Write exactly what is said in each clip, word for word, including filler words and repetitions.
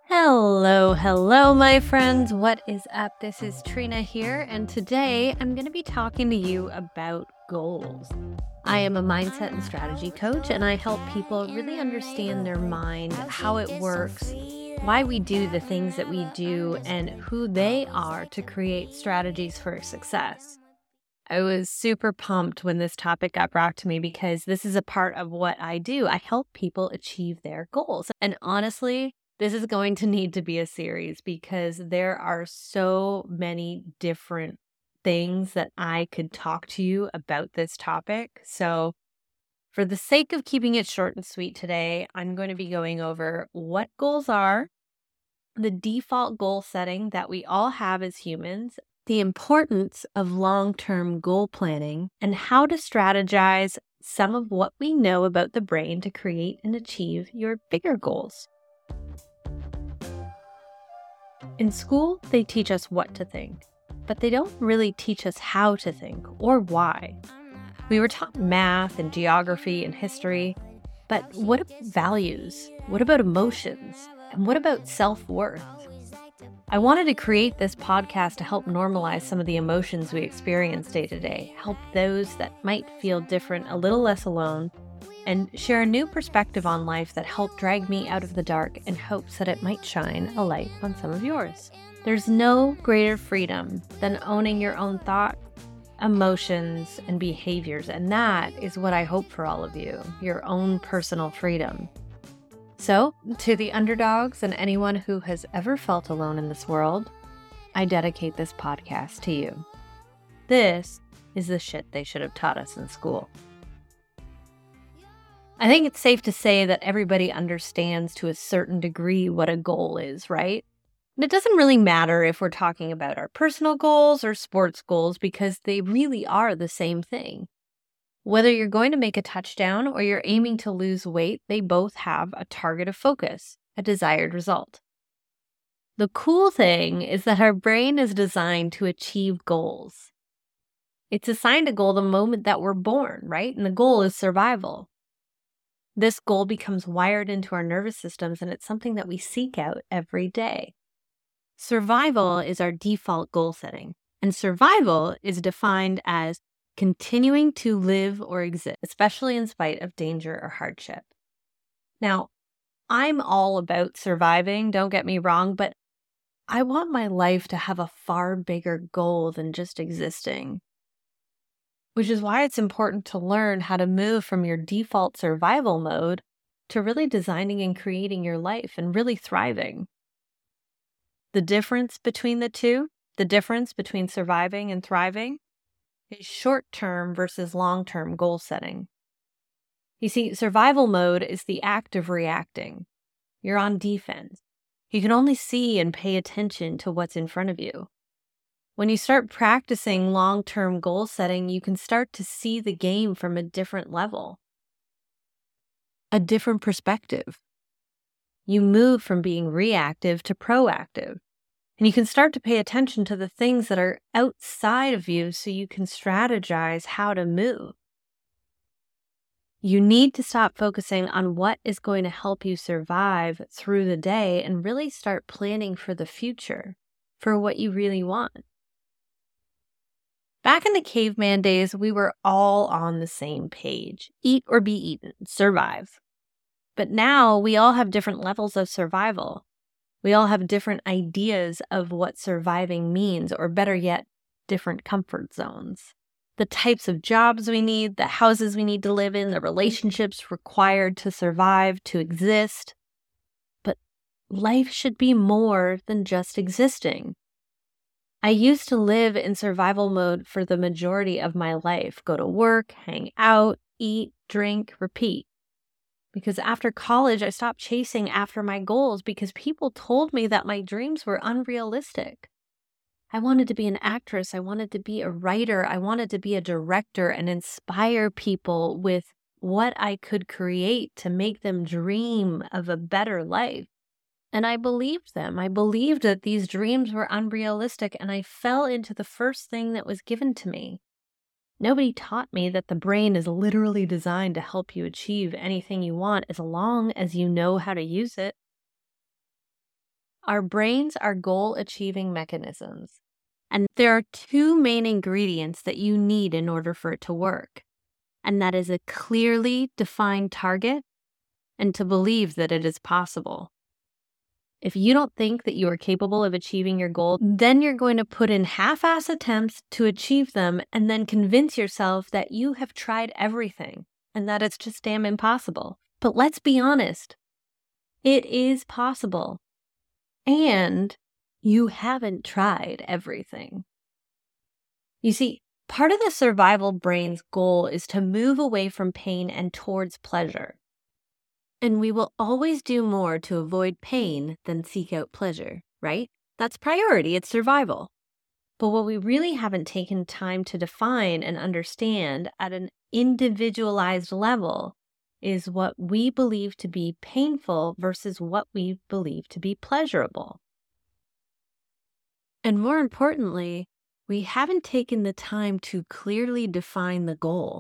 Hello, hello, my friends. What is up? This is Trina here, and today I'm going to be talking to you about goals. I am a mindset and strategy coach, and I help people really understand their mind, how it works, why we do the things that we do, and who they are to create strategies for success. I was super pumped when this topic got brought to me because this is a part of what I do. I help people achieve their goals. And honestly, this is going to need to be a series because there are so many different things that I could talk to you about this topic. So, for the sake of keeping it short and sweet today, I'm going to be going over what goals are, the default goal setting that we all have as humans, the importance of long-term goal planning, and how to strategize some of what we know about the brain to create and achieve your bigger goals. In school, they teach us what to think, but they don't really teach us how to think or why. We were taught math and geography and history, but what about values? What about emotions? And what about self-worth? I wanted to create this podcast to help normalize some of the emotions we experience day to day, help those that might feel different a little less alone, and share a new perspective on life that helped drag me out of the dark in hopes that it might shine a light on some of yours. There's no greater freedom than owning your own thoughts, emotions, and behaviors, and that is what I hope for all of you, your own personal freedom. So, to the underdogs and anyone who has ever felt alone in this world, I dedicate this podcast to you. This is the shit they should have taught us in school. I think it's safe to say that everybody understands to a certain degree what a goal is, right? And it doesn't really matter if we're talking about our personal goals or sports goals because they really are the same thing. Whether you're going to make a touchdown or you're aiming to lose weight, they both have a target of focus, a desired result. The cool thing is that our brain is designed to achieve goals. It's assigned a goal the moment that we're born, right? And the goal is survival. This goal becomes wired into our nervous systems, and it's something that we seek out every day. Survival is our default goal setting, and survival is defined as continuing to live or exist, especially in spite of danger or hardship. Now, I'm all about surviving, don't get me wrong, but I want my life to have a far bigger goal than just existing. Which is why it's important to learn how to move from your default survival mode to really designing and creating your life and really thriving. The difference between the two, the difference between surviving and thriving, is short-term versus long-term goal setting. You see, survival mode is the act of reacting. You're on defense. You can only see and pay attention to what's in front of you. When you start practicing long-term goal setting, you can start to see the game from a different level, a different perspective. You move from being reactive to proactive. And you can start to pay attention to the things that are outside of you so you can strategize how to move. You need to stop focusing on what is going to help you survive through the day and really start planning for the future, for what you really want. Back in the caveman days, we were all on the same page. Eat or be eaten, survive. But now we all have different levels of survival. We all have different ideas of what surviving means, or better yet, different comfort zones. The types of jobs we need, the houses we need to live in, the relationships required to survive, to exist. But life should be more than just existing. I used to live in survival mode for the majority of my life. Go to work, hang out, eat, drink, repeat. Because after college, I stopped chasing after my goals because people told me that my dreams were unrealistic. I wanted to be an actress. I wanted to be a writer. I wanted to be a director and inspire people with what I could create to make them dream of a better life. And I believed them. I believed that these dreams were unrealistic, and I fell into the first thing that was given to me. Nobody taught me that the brain is literally designed to help you achieve anything you want as long as you know how to use it. Our brains are goal-achieving mechanisms, and there are two main ingredients that you need in order for it to work, and that is a clearly defined target and to believe that it is possible. If you don't think that you are capable of achieving your goal, then you're going to put in half-ass attempts to achieve them and then convince yourself that you have tried everything and that it's just damn impossible. But let's be honest, it is possible. And you haven't tried everything. You see, part of the survival brain's goal is to move away from pain and towards pleasure. And we will always do more to avoid pain than seek out pleasure, right? That's priority, it's survival. But what we really haven't taken time to define and understand at an individualized level is what we believe to be painful versus what we believe to be pleasurable. And more importantly, we haven't taken the time to clearly define the goal.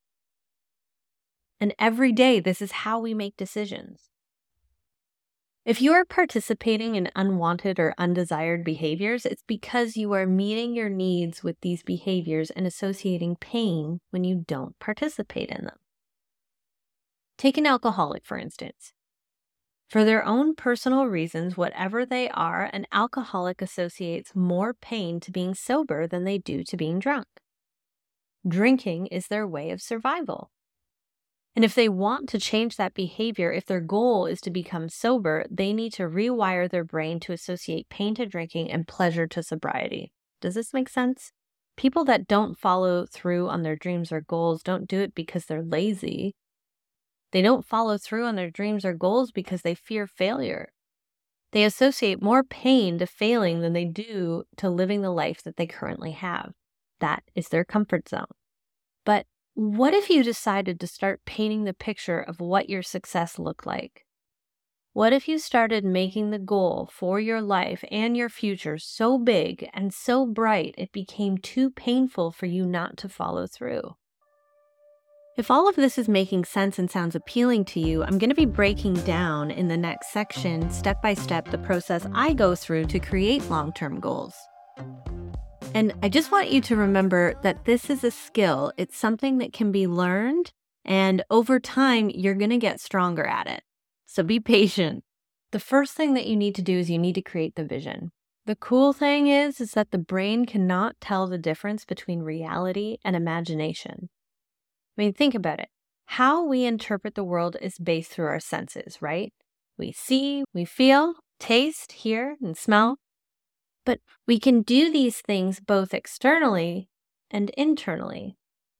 And every day, this is how we make decisions. If you are participating in unwanted or undesired behaviors, it's because you are meeting your needs with these behaviors and associating pain when you don't participate in them. Take an alcoholic, for instance. For their own personal reasons, whatever they are, an alcoholic associates more pain to being sober than they do to being drunk. Drinking is their way of survival. And if they want to change that behavior, if their goal is to become sober, they need to rewire their brain to associate pain to drinking and pleasure to sobriety. Does this make sense? People that don't follow through on their dreams or goals don't do it because they're lazy. They don't follow through on their dreams or goals because they fear failure. They associate more pain to failing than they do to living the life that they currently have. That is their comfort zone. But what if you decided to start painting the picture of what your success looked like? What if you started making the goal for your life and your future so big and so bright it became too painful for you not to follow through? If all of this is making sense and sounds appealing to you, I'm going to be breaking down in the next section, step by step, the process I go through to create long-term goals. And I just want you to remember that this is a skill. It's something that can be learned, and over time, you're going to get stronger at it. So be patient. The first thing that you need to do is you need to create the vision. The cool thing is, is that the brain cannot tell the difference between reality and imagination. I mean, think about it. How we interpret the world is based through our senses, right? We see, we feel, taste, hear, and smell. But we can do these things both externally and internally.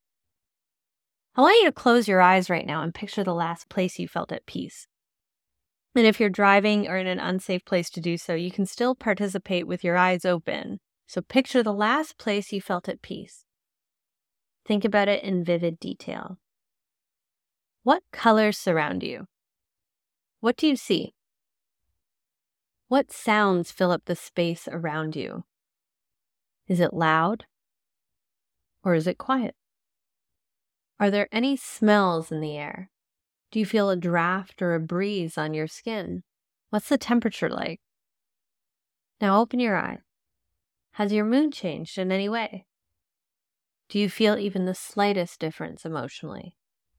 I want you to close your eyes right now and picture the last place you felt at peace. And if you're driving or in an unsafe place to do so, you can still participate with your eyes open. So picture the last place you felt at peace. Think about it in vivid detail. What colors surround you? What do you see? What sounds fill up the space around you? Is it loud or is it quiet? Are there any smells in the air? Do you feel a draft or a breeze on your skin? What's the temperature like? Now open your eye. Has your mood changed in any way? Do you feel even the slightest difference emotionally?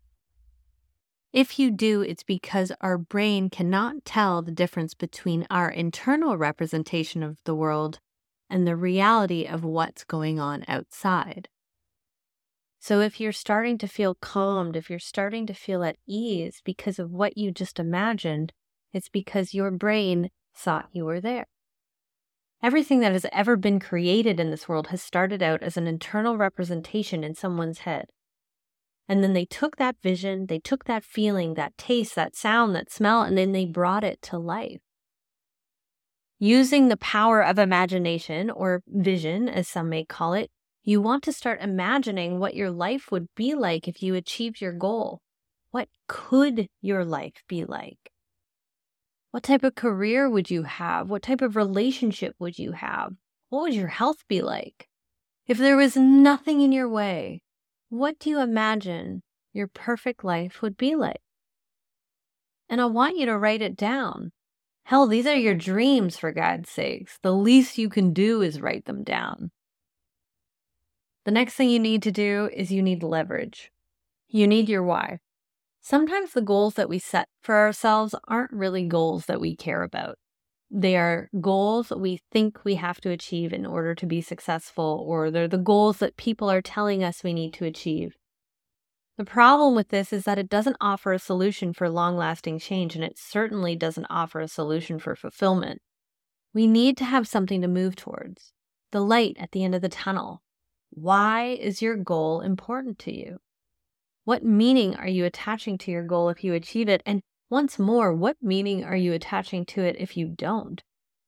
If you do, it's because our brain cannot tell the difference between our internal representation of the world and the reality of what's going on outside. So if you're starting to feel calmed, if you're starting to feel at ease because of what you just imagined, it's because your brain thought you were there. Everything that has ever been created in this world has started out as an internal representation in someone's head. And then they took that vision, they took that feeling, that taste, that sound, that smell, and then they brought it to life. Using the power of imagination, or vision, as some may call it, you want to start imagining what your life would be like if you achieved your goal. What could your life be like? What type of career would you have? What type of relationship would you have? What would your health be like? If there was nothing in your way, what do you imagine your perfect life would be like? And I want you to write it down. Hell, these are your dreams, for God's sakes. The least you can do is write them down. The next thing you need to do is you need leverage. You need your why. Sometimes the goals that we set for ourselves aren't really goals that we care about. They are goals that we think we have to achieve in order to be successful, or they're the goals that people are telling us we need to achieve. The problem with this is that it doesn't offer a solution for long-lasting change, and it certainly doesn't offer a solution for fulfillment. We need to have something to move towards. The light at the end of the tunnel. Why is your goal important to you? What meaning are you attaching to your goal if you achieve it? And once more, what meaning are you attaching to it if you don't?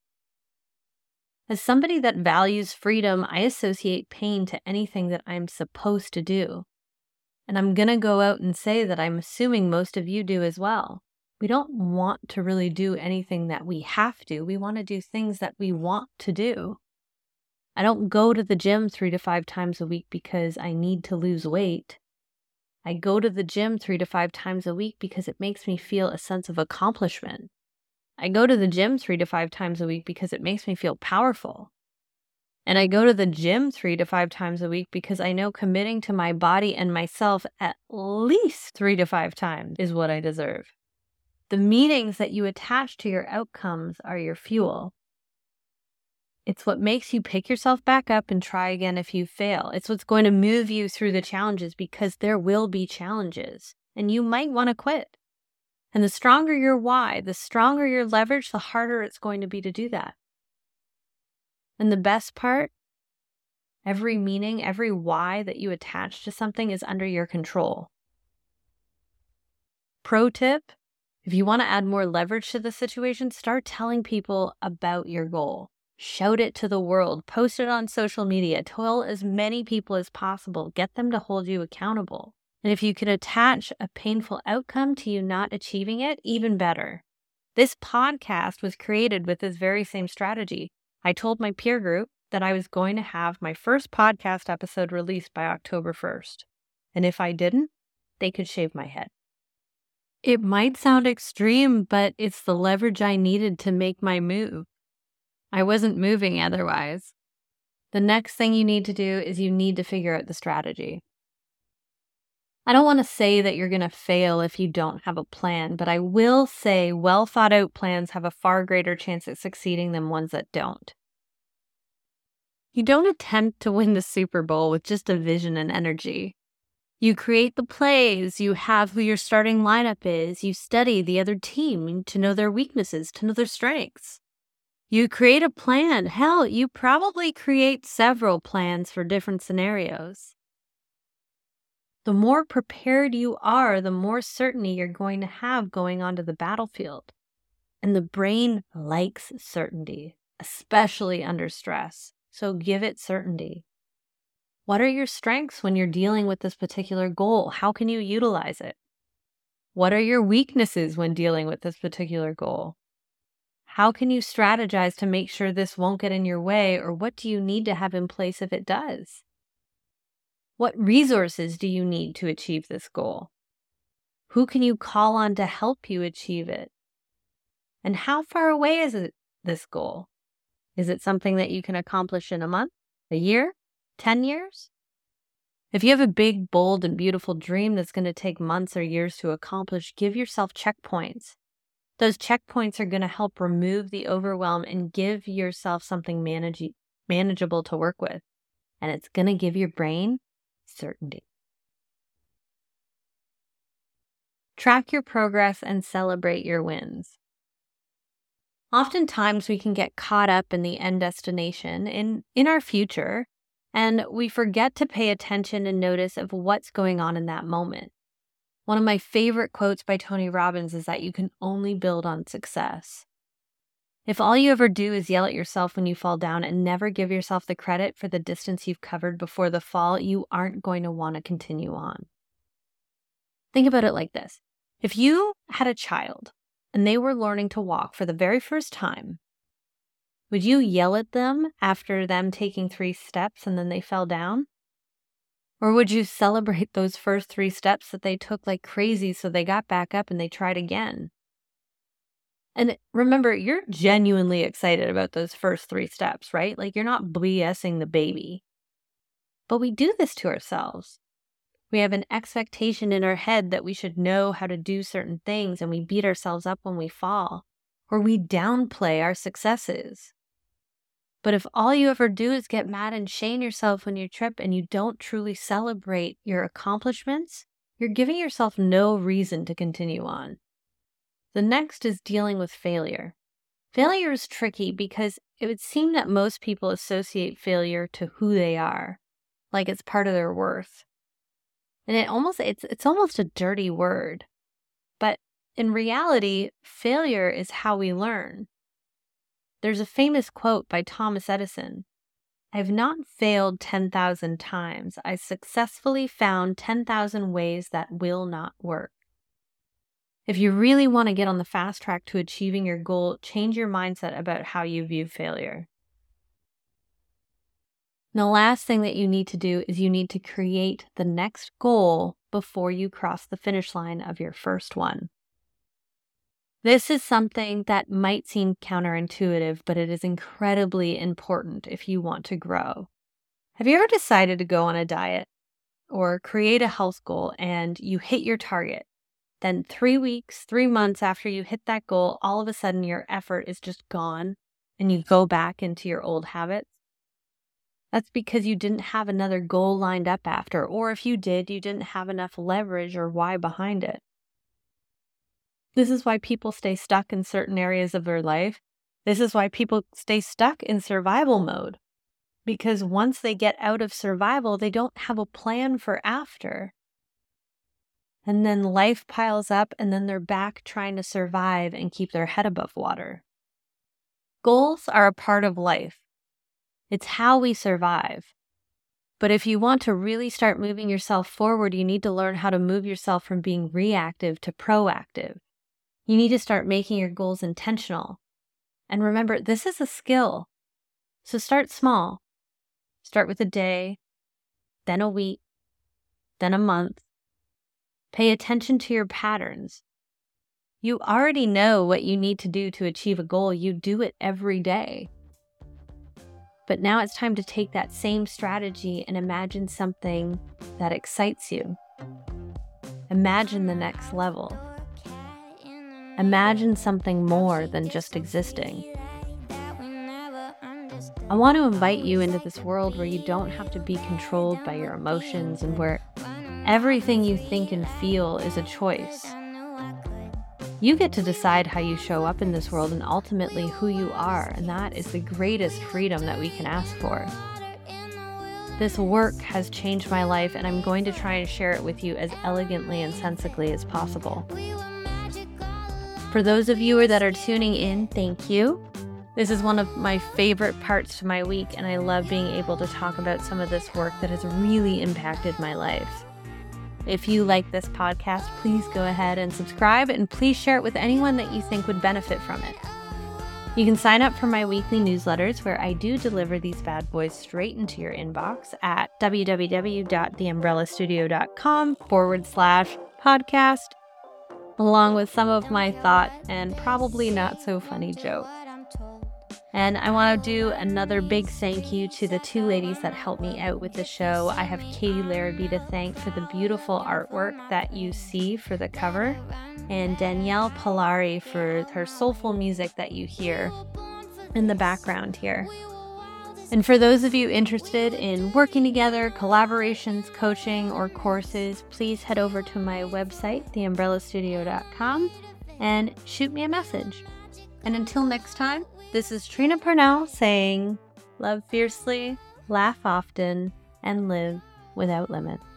As somebody that values freedom, I associate pain to anything that I'm supposed to do. And I'm going to go out and say that I'm assuming most of you do as well. We don't want to really do anything that we have to. We want to do things that we want to do. I don't go to the gym three to five times a week because I need to lose weight. I go to the gym three to five times a week because it makes me feel a sense of accomplishment. I go to the gym three to five times a week because it makes me feel powerful. And I go to the gym three to five times a week because I know committing to my body and myself at least three to five times is what I deserve. The meanings that you attach to your outcomes are your fuel. It's what makes you pick yourself back up and try again if you fail. It's what's going to move you through the challenges, because there will be challenges and you might want to quit. And the stronger your why, the stronger your leverage, the harder it's going to be to do that. And the best part, every meaning, every why that you attach to something is under your control. Pro tip, if you want to add more leverage to the situation, start telling people about your goal. Shout it to the world, post it on social media, tell as many people as possible, get them to hold you accountable. And if you can attach a painful outcome to you not achieving it, even better. This podcast was created with this very same strategy. I told my peer group that I was going to have my first podcast episode released by October first. And if I didn't, they could shave my head. It might sound extreme, but it's the leverage I needed to make my move. I wasn't moving otherwise. The next thing you need to do is you need to figure out the strategy. I don't want to say that you're going to fail if you don't have a plan, but I will say well thought out plans have a far greater chance at succeeding than ones that don't. You don't attempt to win the Super Bowl with just a vision and energy. You create the plays, you have who your starting lineup is, you study the other team to know their weaknesses, to know their strengths. You create a plan. Hell, you probably create several plans for different scenarios. The more prepared you are, the more certainty you're going to have going onto the battlefield. And the brain likes certainty, especially under stress. So give it certainty. What are your strengths when you're dealing with this particular goal? How can you utilize it? What are your weaknesses when dealing with this particular goal? How can you strategize to make sure this won't get in your way, or what do you need to have in place if it does? What resources do you need to achieve this goal? Who can you call on to help you achieve it? And how far away is it, this goal? Is it something that you can accomplish in a month, a year, ten years? If you have a big, bold, and beautiful dream that's going to take months or years to accomplish, give yourself checkpoints. Those checkpoints are going to help remove the overwhelm and give yourself something manage- manageable to work with. And it's going to give your brain certainty. Track your progress and celebrate your wins. Oftentimes we can get caught up in the end destination, in, in our future, and we forget to pay attention and notice of what's going on in that moment. One of my favorite quotes by Tony Robbins is that you can only build on success. If all you ever do is yell at yourself when you fall down and never give yourself the credit for the distance you've covered before the fall, you aren't going to want to continue on. Think about it like this. If you had a child and they were learning to walk for the very first time, would you yell at them after them taking three steps and then they fell down? Or would you celebrate those first three steps that they took like crazy so they got back up and they tried again? And remember, you're genuinely excited about those first three steps, right? Like you're not BSing the baby. But we do this to ourselves. We have an expectation in our head that we should know how to do certain things, and we beat ourselves up when we fall, or we downplay our successes. But if all you ever do is get mad and shame yourself when you trip and you don't truly celebrate your accomplishments, you're giving yourself no reason to continue on. The next is dealing with failure. Failure is tricky because it would seem that most people associate failure to who they are, like it's part of their worth. And it almost it's it's almost a dirty word. But in reality, failure is how we learn. There's a famous quote by Thomas Edison. "I've not failed ten thousand times. I successfully found ten thousand ways that will not work." If you really want to get on the fast track to achieving your goal, change your mindset about how you view failure. And the last thing that you need to do is you need to create the next goal before you cross the finish line of your first one. This is something that might seem counterintuitive, but it is incredibly important if you want to grow. Have you ever decided to go on a diet or create a health goal and you hit your target? Then three weeks, three months after you hit that goal, all of a sudden your effort is just gone and you go back into your old habits? That's because you didn't have another goal lined up after, or if you did, you didn't have enough leverage or why behind it. This is why people stay stuck in certain areas of their life. This is why people stay stuck in survival mode. Because once they get out of survival, they don't have a plan for after. And then life piles up and then they're back trying to survive and keep their head above water. Goals are a part of life. It's how we survive. But if you want to really start moving yourself forward, you need to learn how to move yourself from being reactive to proactive. You need to start making your goals intentional. And remember, this is a skill. So start small. Start with a day, then a week, then a month. Pay attention to your patterns. You already know what you need to do to achieve a goal. You do it every day. But now it's time to take that same strategy and imagine something that excites you. Imagine the next level. Imagine something more than just existing. I want to invite you into this world where you don't have to be controlled by your emotions and where everything you think and feel is a choice. You get to decide how you show up in this world and ultimately who you are, and that is the greatest freedom that we can ask for. This work has changed my life, and I'm going to try and share it with you as elegantly and sensibly as possible. For those of you that are tuning in, thank you. This is one of my favorite parts to my week, and I love being able to talk about some of this work that has really impacted my life. If you like this podcast, please go ahead and subscribe, and please share it with anyone that you think would benefit from it. You can sign up for my weekly newsletters where I do deliver these bad boys straight into your inbox at www.theumbrellastudio.com forward slash podcast, along with some of my thought and probably not so funny jokes. And I want to do another big thank you to the two ladies that helped me out with the show. I have Katie Larrabee to thank for the beautiful artwork that you see for the cover, and Danielle Polari for her soulful music that you hear in the background here. And for those of you interested in working together, collaborations, coaching, or courses, please head over to my website, the umbrella studio dot com, and shoot me a message. And until next time, this is Trina Parnell saying, love fiercely, laugh often, and live without limits.